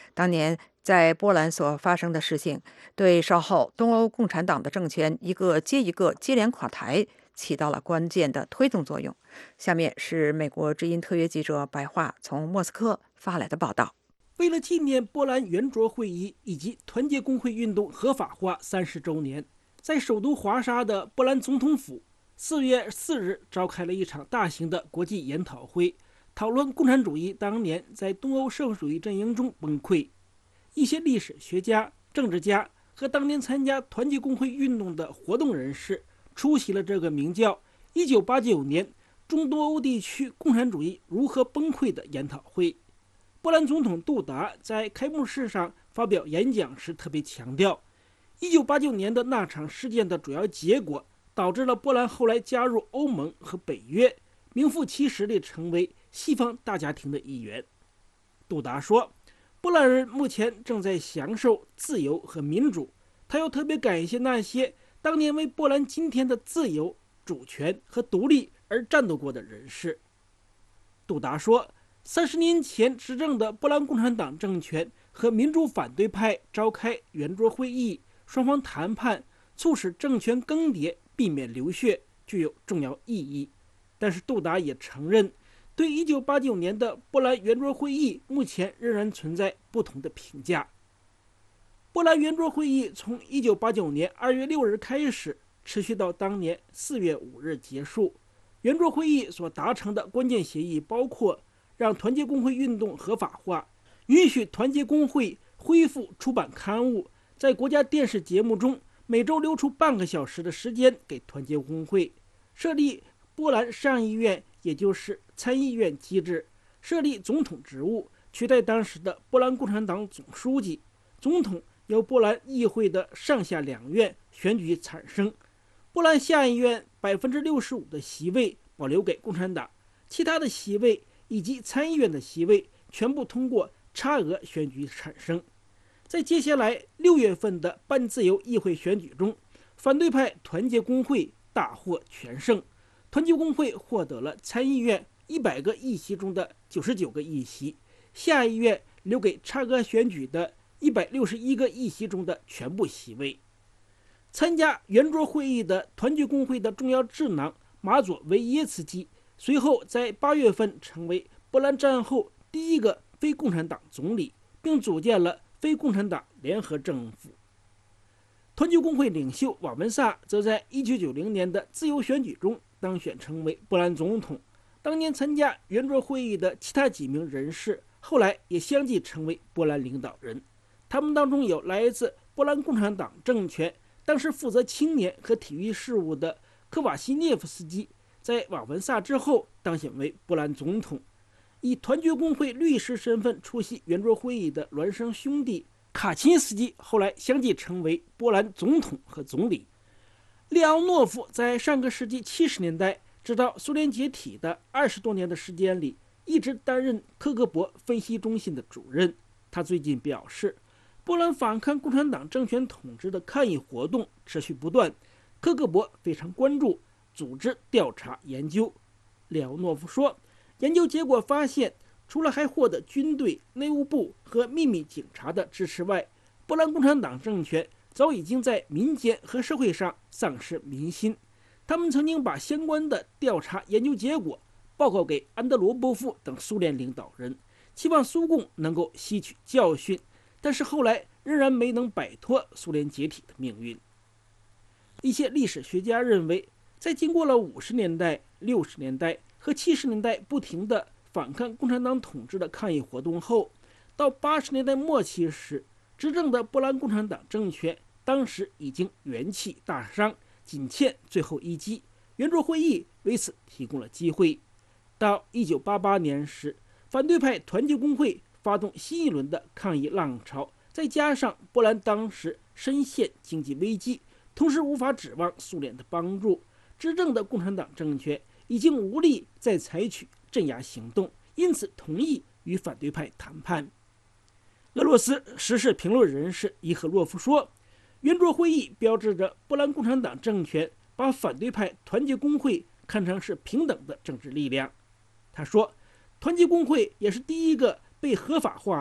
当年在波兰所发生的事情，对稍后东欧共产党的政权一个接一个接连垮台起到了关键的推动作用。下面是美国之音特约记者白桦从莫斯科发来的报道。 为了纪念波兰圆桌会议以及团结工会运动合法化三十周年，在首都华沙的波兰总统府四月四日召开了一场大型的国际研讨会，讨论共产主义当年在东欧社会主义阵营中崩溃。一些历史学家、政治家和当年参加团结工会运动的活动人士出席了这个名叫一九八九年中东欧地区共产主义如何崩溃的研讨会。波兰总统杜达在开幕式上发表演讲时特别强调，一九八九年的那场事件的主要结果导致了波兰后来加入欧盟和北约，名副其实地成为西方大家庭的一员。杜达说，波兰人目前正在享受自由和民主，他又特别感谢那些当年为波兰今天的自由、主权和独立而战斗过的人士。杜达说，三十年前执政的波兰共产党政权和民主反对派召开圆桌会议，双方谈判，促使政权更迭，避免流血，具有重要意义。但是杜达也承认，对一九八九年的波兰圆桌会议目前仍然存在不同的评价。波兰圆桌会议从一九八九年二月六日开始，持续到当年四月五日结束。圆桌会议所达成的关键协议包括让团结工会运动合法化，允许团结工会恢复出版刊物，在国家电视节目中每周留出半个小时的时间给团结工会，设立波兰上议院，也就是参议院机制，设立总统职务，取代当时的波兰共产党总书记。总统由波兰议会的上下两院选举产生，波兰下议院百分之六十五的席位保留给共产党，其他的席位以及参议院的席位全部通过差额选举产生。在接下来六月份的半自由议会选举中，反对派团结工会大获全胜，团结工会获得了参议院一百个议席中的九十九个议席，下议院留给差额选举的一百六十一个议席中的全部席位。参加圆桌会议的团结工会的重要智囊马佐维耶茨基随后在八月份成为波兰战后第一个非共产党总理，并组建了非共产党联合政府。团结工会领袖瓦文萨则在一九九零年的自由选举中当选成为波兰总统。当年参加圆桌会议的其他几名人士后来也相继成为波兰领导人，他们当中有来自波兰共产党政权当时负责青年和体育事务的科瓦西涅夫斯基，在瓦文萨之后当选为波兰总统。以团结工会律师身份出席圆桌会议的孪生兄弟卡钦斯基后来相继成为波兰总统和总理。列奥诺夫在上个世纪七十年代直到苏联解体的二十多年的时间里，一直担任科格勃分析中心的主任。他最近表示，波兰反抗共产党政权统治的抗议活动持续不断，科格勃非常关注，组织调查研究。列奥诺夫说，研究结果发现，除了还获得军队、内务部和秘密警察的支持外，波兰共产党政权早已经在民间和社会上丧失民心。他们曾经把相关的调查研究结果报告给安德罗波夫等苏联领导人，期望苏共能够吸取教训，但是后来仍然没能摆脱苏联解体的命运。一些历史学家认为，在经过了五十年代、六十年代和七十年代不停的反抗共产党统治的抗议活动后，到八十年代末期时，执政的波兰共产党政权当时已经元气大伤，仅欠最后一击。圆桌会议为此提供了机会。到一九八八年时，反对派团结工会发动新一轮的抗议浪潮，再加上波兰当时深陷经济危机，同时无法指望苏联的帮助，执政的共产党政权已经无力再采取镇压行动，因此同意与反对派谈判。俄罗斯时事评论人士伊赫洛夫说，圆桌会议标志着波兰共产党政权把反对派团结工会看成是平等的政治力量。他说，团结工会也是第一个被合法化的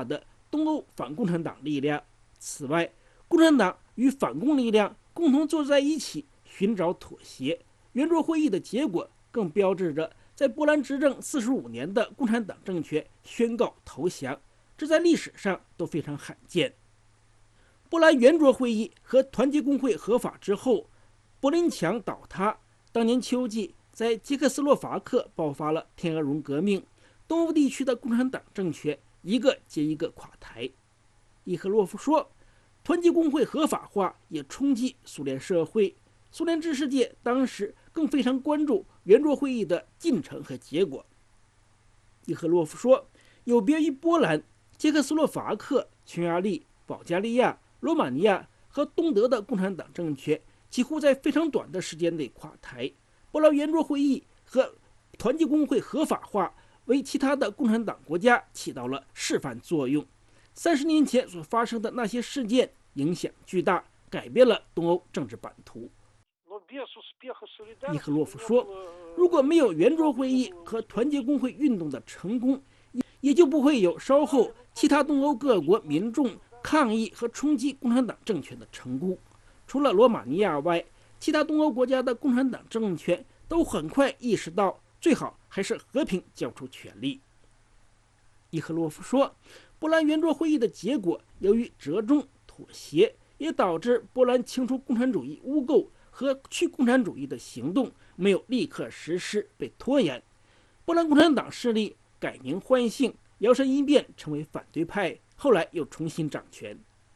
东欧反共产党力量。此外，共产党与反共力量共同坐在一起寻找妥协。圆桌会议的结果更标志着在波兰执政四十五年的共产党政权宣告投降，这在历史上都非常罕见。波兰圆桌会议和团结工会合法之后，柏林墙倒塌。当年秋季，在捷克斯洛伐克爆发了天鹅绒革命，东欧地区的共产党政权一个接一个垮台。伊赫洛夫说，团结工会合法化也冲击苏联社会，苏联知识界当时更非常关注圆桌会议的进程和结果。伊赫洛夫说，有别于波兰、捷克斯洛伐克、匈牙利、保加利亚、罗马尼亚和东德的共产党政权几乎在非常短的时间内垮台，波兰圆桌会议和团结工会合法化为其他的共产党国家起到了示范作用。三十年前所发生的那些事件影响巨大，改变了东欧政治版图。伊赫洛夫说，如果没有圆桌会议和团结工会运动的成功，也就不会有稍后其他东欧各国民众抗议和冲击共产党政权的成功。除了罗马尼亚外，其他东欧国家的共产党政权都很快意识到，最好还是和平交出权力。伊赫洛夫说，波兰圆桌会议的结果由于折中妥协，也导致波兰清除共产主义污垢和去共产主义的行动没有立刻实施，被拖延。波兰共产党势力改名换姓，摇身一变成为反对派，后来又重新掌权。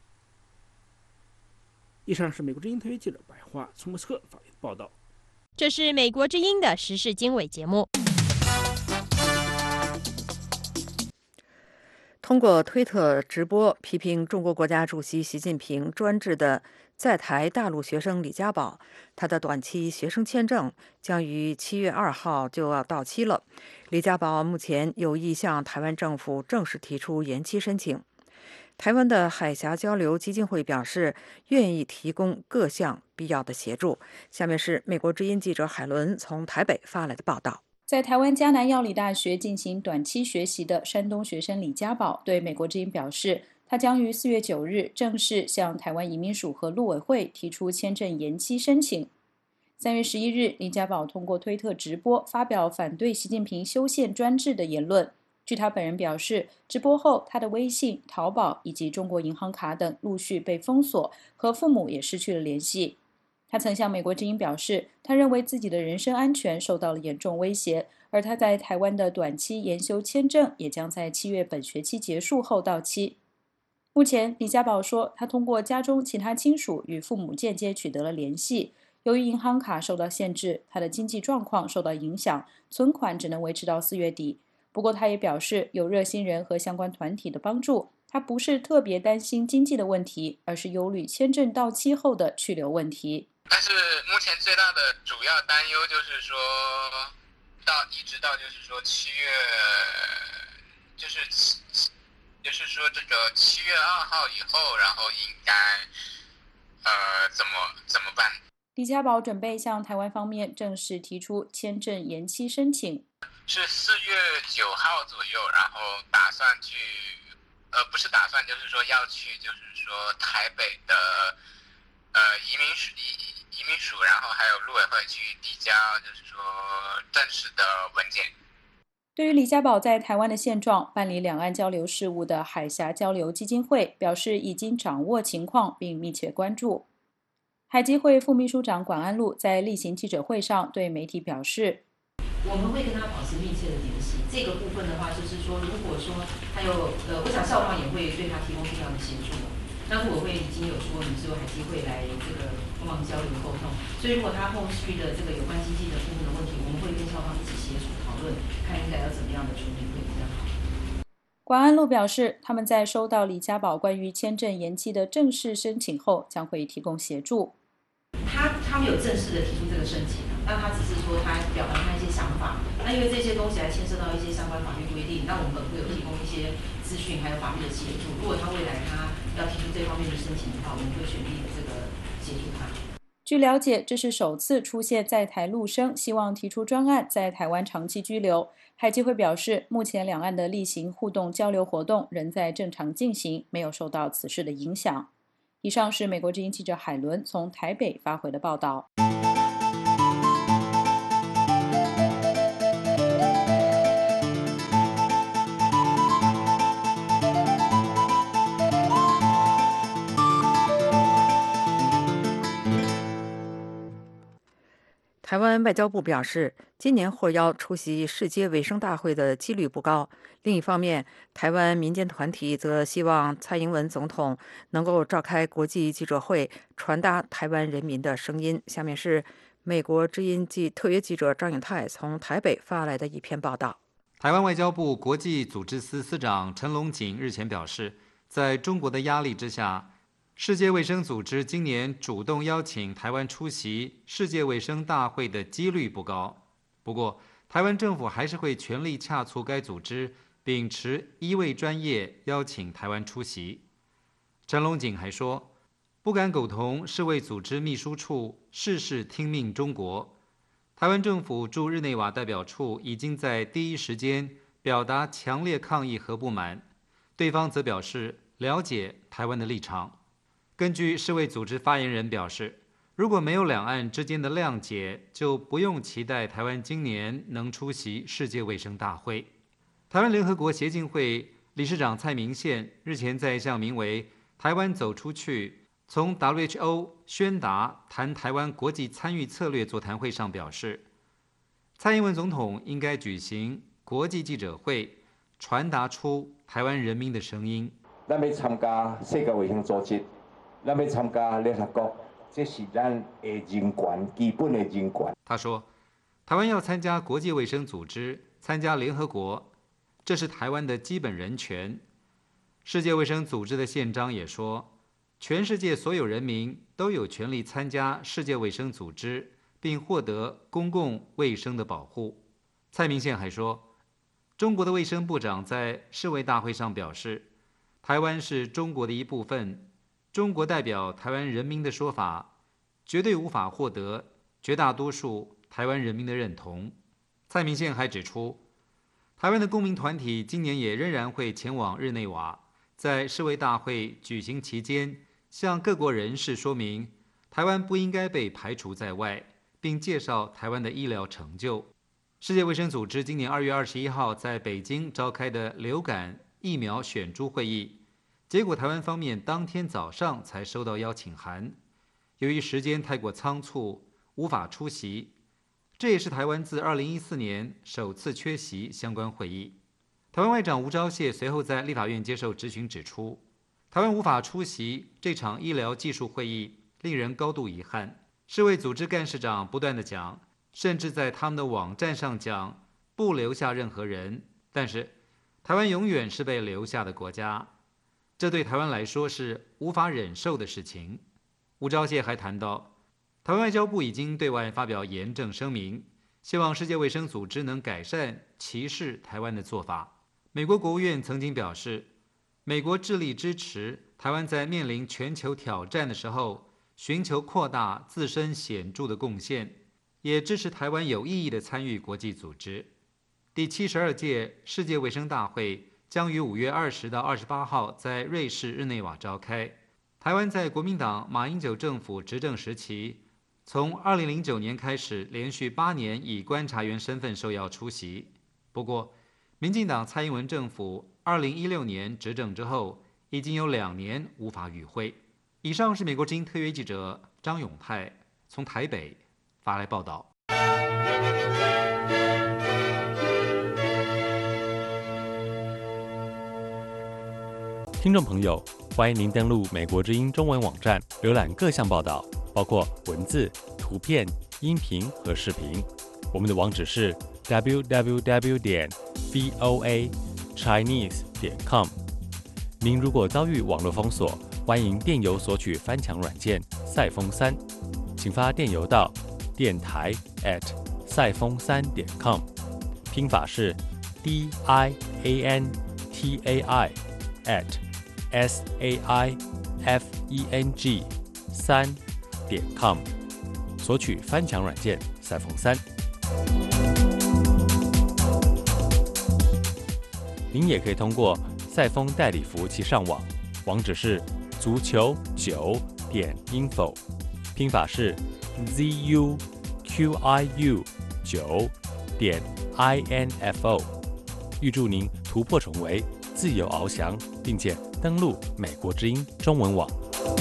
以上是美国之音特约记者白桦从莫斯科发言报道。 这是美国之音的时事经纬节目。 通过推特直播批评中国国家主席习近平专制的在台大陆学生李家宝，他的短期学生签证将于七月二号就要到期了。李家宝目前有意向台湾政府正式提出延期申请。台湾的海峡交流基金会表示，愿意提供各项必要的协助。下面是美国之音记者海伦从台北发来的报道。 在台湾嘉南药理大学进行短期学习的山东学生李家宝对美国之音表示，他将于四月九日正式向台湾移民署和陆委会提出签证延期申请。三月十一日，李家宝通过推特直播发表反对习近平修宪专制的言论。据他本人表示，直播后他的微信、淘宝以及中国银行卡等陆续被封锁，和父母也失去了联系。他曾向美国之音表示，他认为自己的人身安全受到了严重威胁，而他在台湾的短期研修签证也将在七月本学期结束后到期。目前，李家宝说，他通过家中其他亲属与父母间接取得了联系。由于银行卡受到限制，他的经济状况受到影响，存款只能维持到四月底。不过，他也表示，有热心人和相关团体的帮助，他不是特别担心经济的问题，而是忧虑签证到期后的去留问题。 但是目前最大的主要担忧就是说，到一直到就是说七月，就是就是说这个七月二号以后，然后应该呃怎么怎么办？ 李家宝准备向台湾方面正式提出签证延期申请， 是四月九号左右，然后打算去，呃不是打算，就是说要去，就是说台北的呃移民署移移民署，然后还有陆委会去递交，就是说正式的文件。 对于李家宝在台湾的现状，办理两岸交流事务的海峡交流基金会表示已经掌握情况并密切关注。海基会副秘书长管安禄在例行记者会上对媒体表示， 我们会跟他保持密切的联系。这个部分的话，就是说，如果说还有呃，我想校方也会对他提供必要的协助。那陆委会已经有说，你是由海基会来这个帮忙交流沟通。所以，如果他后续的这个有关经济的部分的问题，我们会跟校方一起协助讨论，看应该要怎么样的处理会比较好。 管安禄表示，他们在收到李家宝关于签证延期的正式申请后，将会提供协助。 他他没有正式的提出这个申请，那他只是说他表达他一些想法。那因为这些东西还牵涉到一些相关法律规定，那我们本会有提供一些资讯还有法律的协助。如果他未来他要提出这方面的申请的话，我们会全力的这个协助他。 据据了解，这是首次出现在台陆生希望提出专案在台湾长期居留。海基会表示，目前两岸的例行互动交流活动仍在正常进行，没有受到此事的影响。以上是美国之音记者海伦从台北发回的报道。 台湾外交部表示，今年获邀出席世界卫生大会的几率不高。另一方面，台湾民间团体则希望蔡英文总统能够召开国际记者会，传达台湾人民的声音。下面是美国之音记特约记者张永泰从台北发来的一篇报道。 台湾外交部国际组织司司长陈龙锦日前表示，在中国的压力之下，世界卫生组织今年主动邀请台湾出席世界卫生大会的几率不高。不过，台湾政府还是会全力洽促该组织，秉持医卫专业邀请台湾出席。陈龙锦还说，不敢苟同世卫组织秘书处事事听命中国。台湾政府驻日内瓦代表处已经在第一时间表达强烈抗议和不满，对方则表示了解台湾的立场。根据世卫组织发言人表示，如果没有两岸之间的谅解，就不用期待台湾今年能出席世界卫生大会。台湾联合国协进会理事长蔡明宪日前在一项名为“台湾走出去，从 W H O 宣达谈台湾国际参与策略”座谈会上表示，蔡英文总统应该举行国际记者会，传达出台湾人民的声音。 咱要参加世界卫生组织，咱要参加联合国，这是咱的人权，基本的人权。 他说，台湾要参加国际卫生组织，参加联合国，这是台湾的基本人权。世界卫生组织的宪章也说，全世界所有人民都有权利参加世界卫生组织，并获得公共卫生的保护。蔡明宪还说，中国的卫生部长在世卫大会上表示，台湾是中国的一部分，中国代表台湾人民的说法绝对无法获得绝大多数台湾人民的认同。蔡明宪还指出，台湾的公民团体今年也仍然会前往日内瓦，在世卫大会举行期间，向各国人士说明台湾不应该被排除在外，并介绍台湾的医疗成就。世界卫生组织今年二月二十一号在北京召开的流感疫苗选株会议，结果台湾方面当天早上才收到邀请函，由于时间太过仓促，无法出席。这也是台湾自二零一四年首次缺席相关会议。台湾外长吴钊燮随后在立法院接受质询指出，台湾无法出席这场医疗技术会议，令人高度遗憾。世卫组织干事长不断地讲，甚至在他们的网站上讲不留下任何人，但是台湾永远是被留下的国家，这对台湾来说是无法忍受的事情。吴钊燮还谈到，台湾外交部已经对外发表严正声明，希望世界卫生组织能改善歧视台湾的做法。美国国务院曾经表示，美国致力支持台湾在面临全球挑战的时候，寻求扩大自身显著的贡献，也支持台湾有意义的参与国际组织。第七十二届世界卫生大会将于五月二十到二十八号在瑞士日内瓦召开。台湾在国民党马英九政府执政时期，从二零零九年开始，连续八年以观察员身份受邀出席。不过，民进党蔡英文政府二零一六年执政之后，已经有两年无法与会。以上是美国之音特约记者张永泰从台北发来报道。 听众朋友，欢迎您登录美国之音中文网站，浏览各项报道，包括文字、图片、音频和视频。我们的网址是 w w w 点 v o a chinese 点 com。您如果遭遇网络封锁，欢迎电邮索取翻墙软件赛风三，请发电邮到电台 at 赛风三点 com， 拼法是 d i a n t a i at s a i f e n g 三点 com。 索取翻墙软件赛风三。您也可以通过赛风代理服务器上网，网址是足球九点 info， 拼法是 z u q i u 九点 i n f o。预祝您突破重围，自由翱翔，并且登陆美国之音中文网。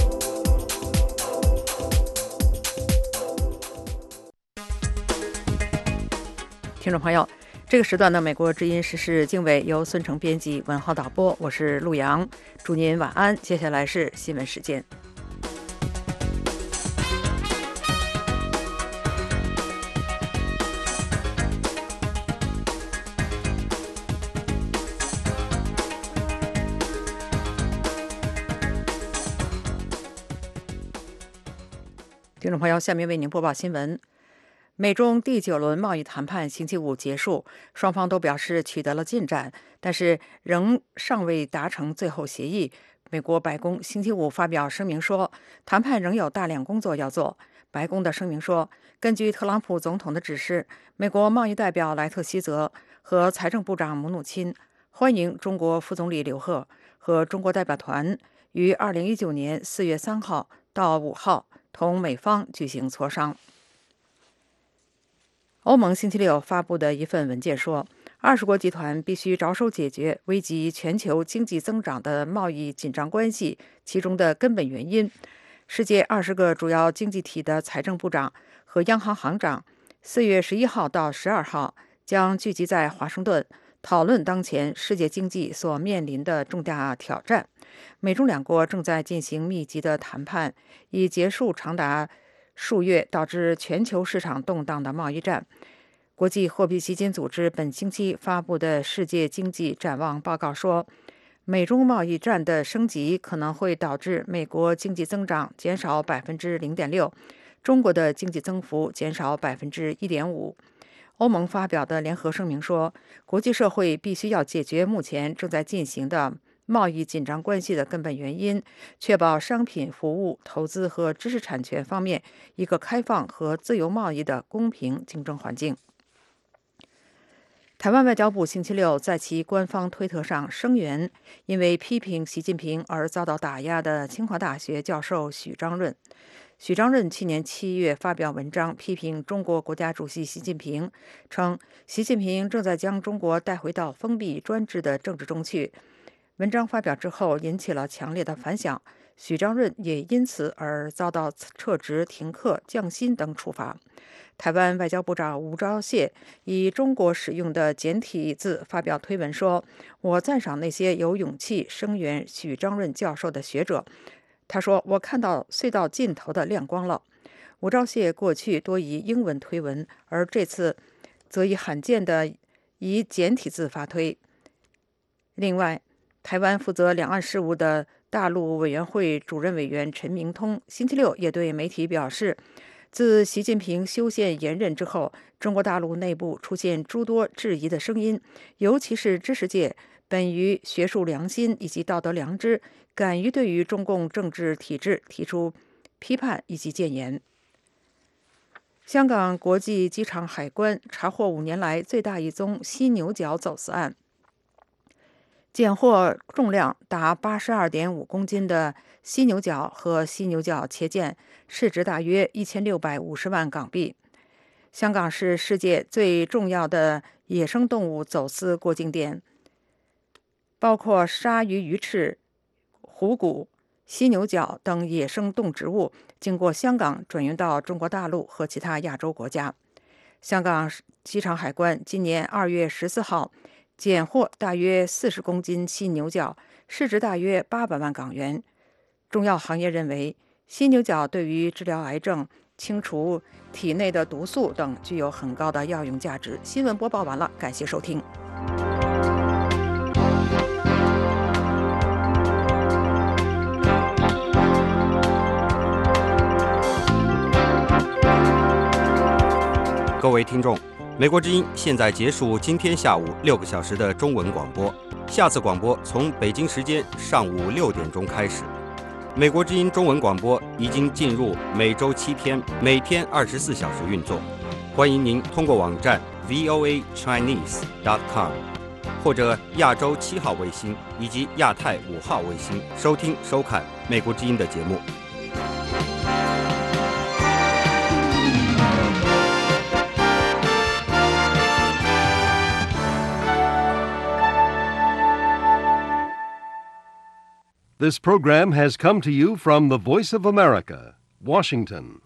听众朋友，这个时段的美国之音时事经纬由孙成编辑，文浩导播，我是陆阳，祝您晚安。接下来是新闻时间。听众朋友，下面为您播报新闻。美中第九轮贸易谈判星期五结束，双方都表示取得了进展，但是仍尚未达成最后协议。美国白宫星期五发表声明说，谈判仍有大量工作要做。白宫的声明说，根据特朗普总统的指示，美国贸易代表莱特希泽和财政部长姆努钦欢迎中国副总理刘鹤和中国代表团于二零一九年四月三号到五号同美方举行磋商。欧盟星期六发布的一份文件说，二十国集团必须着手解决危及全球经济增长的贸易紧张关系其中的根本原因。世界二十个主要经济体的财政部长和央行行长四月十一号到十二号将聚集在华盛顿，讨论当前世界经济所面临的重大挑战。美中两国正在进行密集的谈判，以结束长达数月导致全球市场动荡的贸易战。国际货币基金组织本星期发布的世界经济展望报告说，美中贸易战的升级可能会导致美国经济增长减少百分之零点六，中国的经济增幅减少百分之一点五。欧盟发表的联合声明说，国际社会必须要解决目前正在进行的贸易紧张关系的根本原因，确保商品、服务、投资和知识产权方面一个开放和自由贸易的公平竞争环境。台湾外交部星期六在其官方推特上声援因为批评习近平而遭到打压的清华大学教授许章润。许章润去年七月发表文章批评中国国家主席习近平，称习近平正在将中国带回到封闭专制的政治中去。文章发表之后引起了强烈的反响，许章润也因此而遭到撤职、停课、降薪等处罚。台湾外交部长吴钊燮以中国使用的简体字发表推文说，我赞赏那些有勇气声援许章润教授的学者。他说，我看到隧道尽头的亮光了。吴钊燮过去多以英文推文，而这次则以罕见的以简体字发推。另外，台湾负责两岸事务的大陆委员会主任委员陈明通星期六也对媒体表示，自习近平修宪延任之后，中国大陆内部出现诸多质疑的声音，尤其是知识界本于学术良心以及道德良知，敢于对于中共政治体制提出批判以及谏言。香港国际机场海关查获五年来最大一宗犀牛角走私案，检获重量达八十二点五公斤的犀牛角和犀牛角切件，市值大约一千六百五十万港币。香港是世界最重要的野生动物走私过境点，包括鲨鱼、鱼翅、虎骨、犀牛角等野生动植物，经过香港转运到中国大陆和其他亚洲国家。香港机场海关今年二月十四号检获大约四十公斤犀牛角，市值大约八百万港元。中药行业认为，犀牛角对于治疗癌症、清除体内的毒素等具有很高的药用价值。新闻播报完了，感谢收听。 各位听众，美国之音现在结束今天下午六个小时的中文广播，下次广播从北京时间上午六点钟开始。 美国之音中文广播已经进入每周七天、每天二十四小时运作。欢迎您通过网站 v o a chinese dot com 或者亚洲七号卫星以及亚太五号卫星收听收看美国之音的节目。 This program has come to you from the Voice of America, Washington.